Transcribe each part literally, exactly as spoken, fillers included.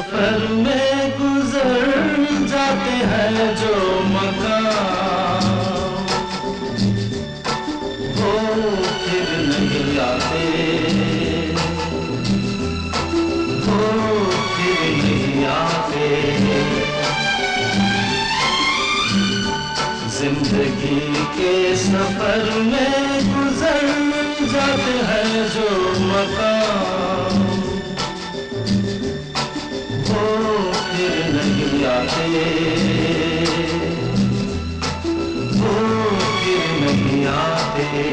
सफर में गुजर जाते हैं जो मकाम, वो फिर नहीं आते, वो फिर नहीं आते। जिंदगी के सफर में गुजर जाते हैं जो मकाम, वो फिर नहीं आते, वो फिर नहीं आते।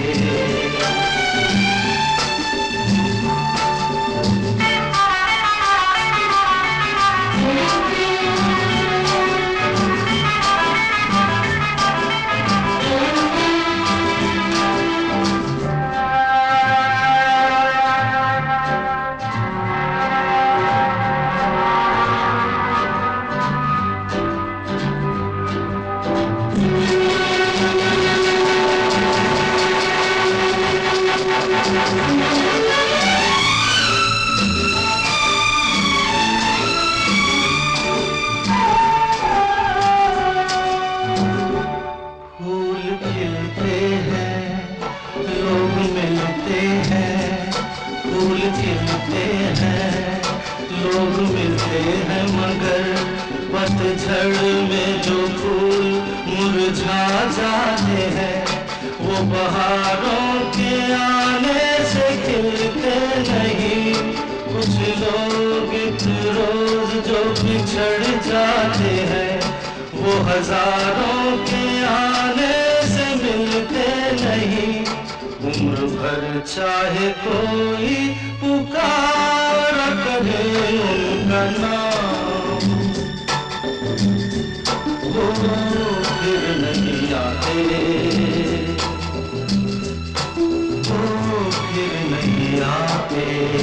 लोग मिलते हैं मगर पतझड़ में जो फूल मुरझा जाते हैं, वो बहारों के आने से खिलते नहीं। कुछ लोग एक रोज जो बिछड़ जाते हैं, वो हजारों के आने से मिलते नहीं। उम्र भर चाहे कोई पुकारा करे उनका नाम, वो फिर नहीं आते, वो फिर नहीं आते।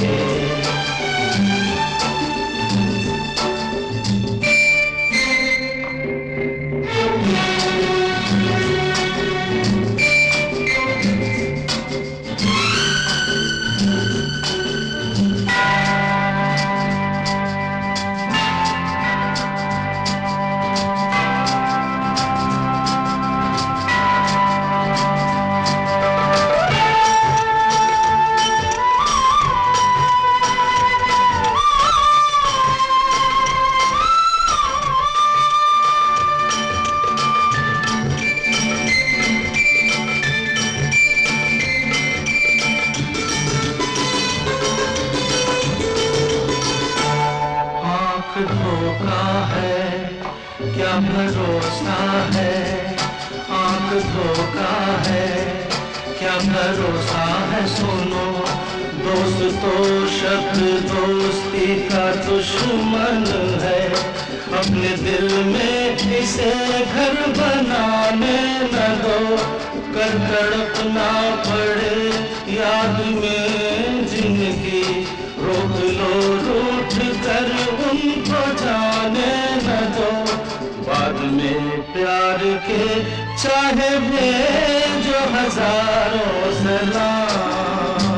धोखा है क्या भरोसा है, आंख धोखा है क्या भरोसा है। सुनो दोस्त तो शब्द दोस्ती का दुश्मन है, अपने दिल में इसे घर बनाने न दो। कर तड़पना पड़े याद में जिंदगी, रोक लो रूठ कर उनको जाने न दो। बाद में प्यार के चाहे भेजो हजारों सलाम,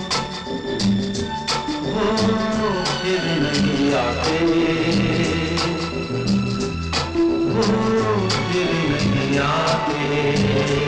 वो फिर नहीं आते, वो फिर नहीं आते।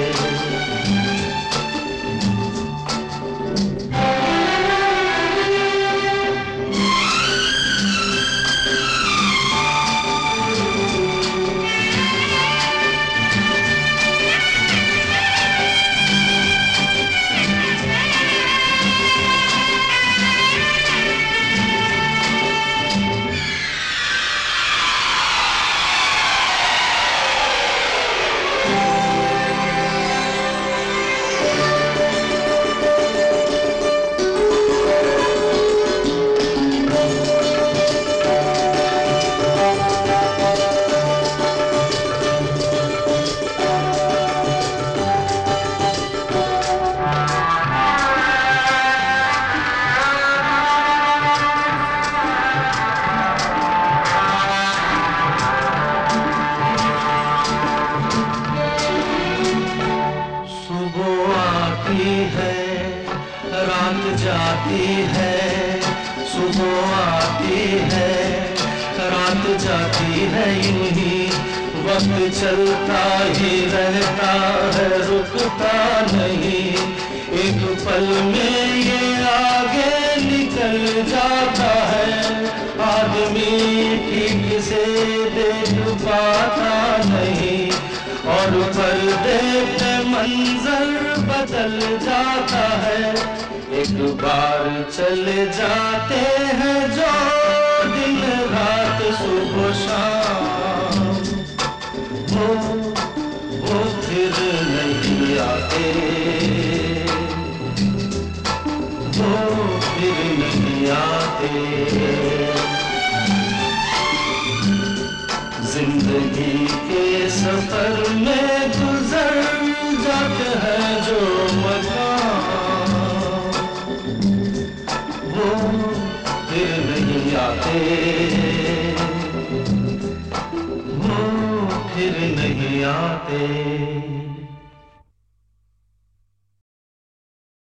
जाती है, सुबह आती है, जाती है यूं ही, वक्त चलता ही रहता है रुकता नहीं, एक पल में ये आगे निकल जाता है, आदमी ठीक से देख पाता नहीं, और पर्दे पे मंजर बदल जाता है, एक बार चले जाते हैं जो दिन रात सुबह शाम, वो वो फिर नहीं आते, वो फिर नहीं आते। जिंदगी के सफर में गुजर जाते हैं जो मकाम, वो फिर नहीं आते, वो फिर नहीं आते।